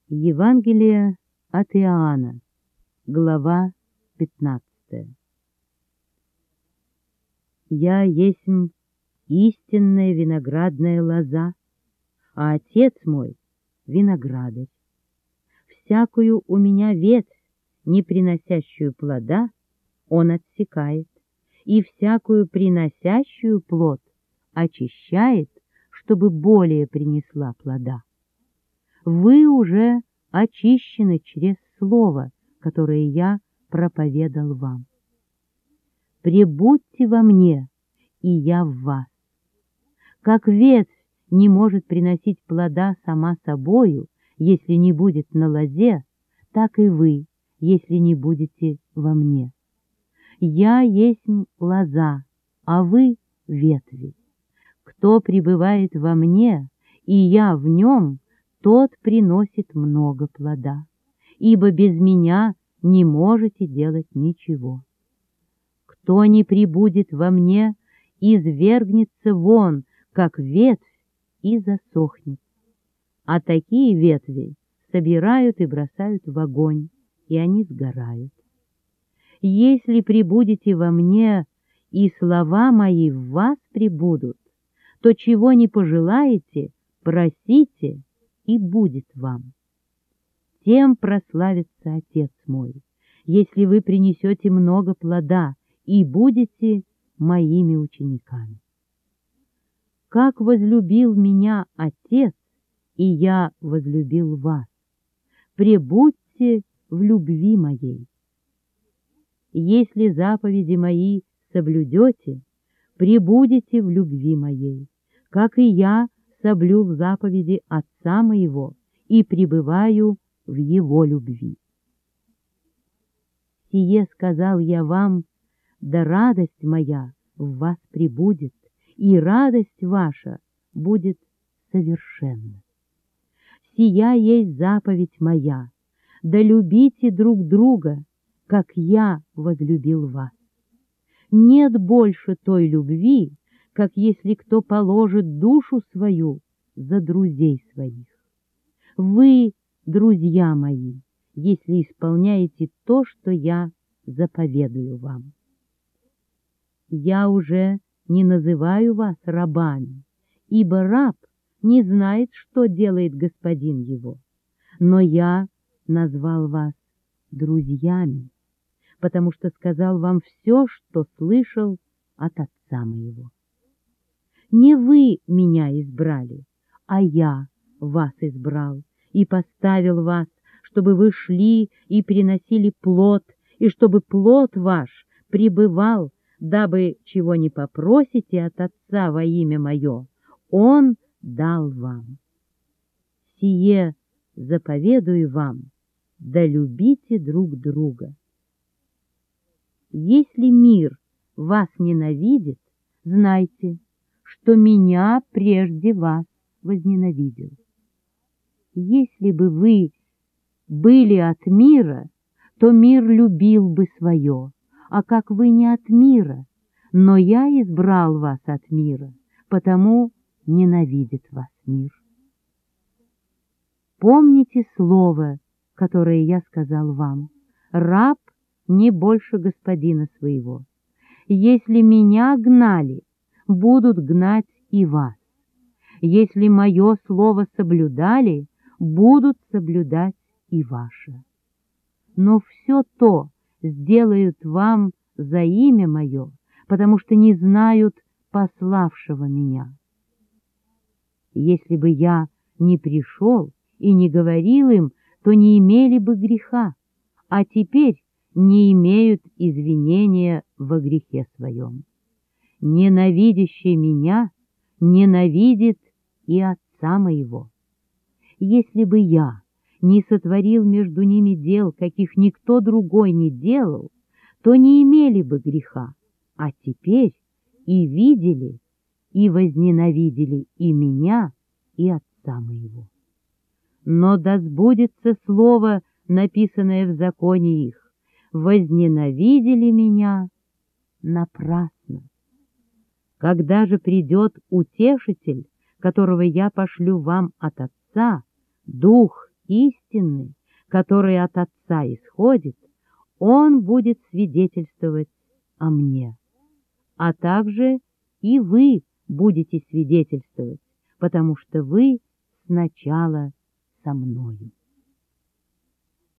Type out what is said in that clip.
Евангелие от Иоанна, глава 15. «Я есмь истинная виноградная лоза, а Отец мой — виноградарь. Всякую у меня ветвь, не приносящую плода, Он отсекает, и всякую приносящую плод очищает, чтобы более принесла плода. Вы уже очищены через слово, которое я проповедал вам. Пребудьте во мне, и я в вас. Как ветвь не может приносить плода сама собою, если не будет на лозе, так и вы, если не будете во мне. Я есмь лоза, а вы — ветви. Кто пребывает во мне, и я в нем, тот приносит много плода, ибо без меня не можете делать ничего. Кто не пребудет во мне, извергнется вон, как ветвь, и засохнет. А такие ветви собирают и бросают в огонь, и они сгорают. Если пребудете во мне, и слова мои в вас пребудут, то чего не пожелаете, просите, и будет вам. Тем прославится Отец мой, если вы принесете много плода и будете моими учениками. Как возлюбил меня Отец, и я возлюбил вас, пребудьте в любви моей. Если заповеди мои соблюдете, пребудете в любви моей, как и я соблюл заповеди Отца моего и пребываю в Его любви. Сие сказал я вам, да радость моя в вас пребудет, и радость ваша будет совершенна. Сия есть заповедь моя, да любите друг друга, как я возлюбил вас. Нет больше той любви, как если кто положит душу свою за друзей своих. Вы, друзья мои, если исполняете то, что я заповедую вам. Я уже не называю вас рабами, ибо раб не знает, что делает господин его, но я назвал вас друзьями, потому что сказал вам все, что слышал от Отца моего. Не вы меня избрали, а я вас избрал и поставил вас, чтобы вы шли и приносили плод, и чтобы плод ваш пребывал, дабы чего не попросите от Отца во имя Мое, Он дал вам. Сие заповедую вам, да любите друг друга. Если мир вас ненавидит, знайте, что меня прежде вас возненавидел. Если бы вы были от мира, то мир любил бы свое, а как вы не от мира, но я избрал вас от мира, потому ненавидит вас мир. Помните слово, которое я сказал вам: раб не больше господина своего. Если меня гнали, будут гнать и вас. Если мое слово соблюдали, будут соблюдать и ваше. Но все то сделают вам за имя мое, потому что не знают пославшего меня. Если бы я не пришел и не говорил им, то не имели бы греха, а теперь не имеют извинения во грехе своем. Ненавидящий меня ненавидит и Отца моего. Если бы я не сотворил между ними дел, каких никто другой не делал, то не имели бы греха, а теперь и видели, и возненавидели и меня, и Отца моего. Но да сбудется слово, написанное в законе их: возненавидели меня напрасно. Когда же придет Утешитель, которого я пошлю вам от Отца, Дух истины, который от Отца исходит, Он будет свидетельствовать о мне. А также и вы будете свидетельствовать, потому что вы сначала со мною.